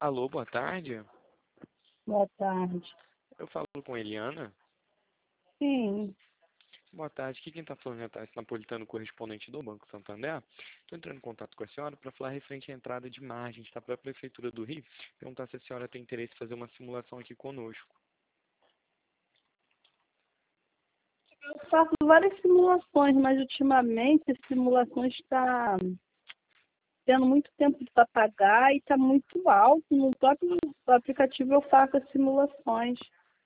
Alô, boa tarde. Boa tarde. Eu falo com Eliana. Sim, Boa tarde. Aqui quem está falando é Thais Napolitano, correspondente do Banco Santander. Estou entrando em contato com a senhora para falar referente à entrada de margens para a Prefeitura do Rio. Perguntar se a senhora tem interesse em fazer uma simulação aqui conosco. eu faço várias simulações, mas ultimamente as simulações estão tendo muito tempo para pagar e está muito alto. No próprio aplicativo eu faço as simulações.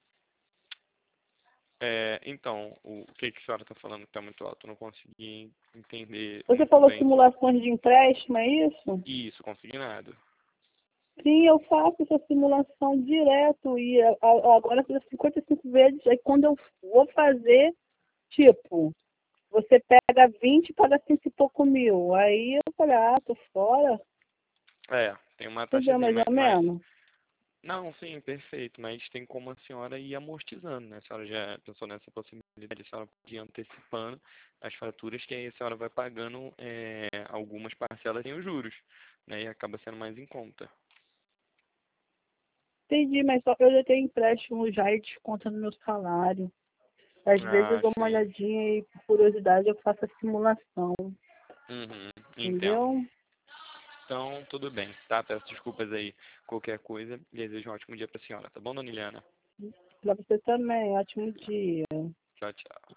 Então, o que a senhora está falando que está muito alto? Eu não consegui entender Você muito falou bem. simulações de empréstimo, é isso? Isso, consignado. Sim, eu faço essa simulação direto e agora fiz 55 vezes. Aí quando eu vou fazer, tipo, você pega 20 e paga 100 e pouco mil. Aí eu falei, tô fora. Tem uma Entendeu taxazinha, mais ou mas menos? não, sim, perfeito, mas tem como a senhora ir amortizando, né? A senhora já pensou nessa possibilidade, a senhora pode ir antecipando as faturas, que aí a senhora vai pagando algumas parcelas sem os juros, né? E acaba sendo mais em conta. Entendi, mas só que eu já tenho empréstimo já e desconta no meu salário. Às vezes eu Ah, dou uma sim. olhadinha e, por curiosidade, eu faço a simulação. Uhum, entendo. Entendeu? Então, tudo bem, tá? Peço desculpas aí, qualquer coisa, e desejo um ótimo dia pra senhora, tá bom, dona Iliana? Pra você também. Ótimo dia. Tchau, tchau.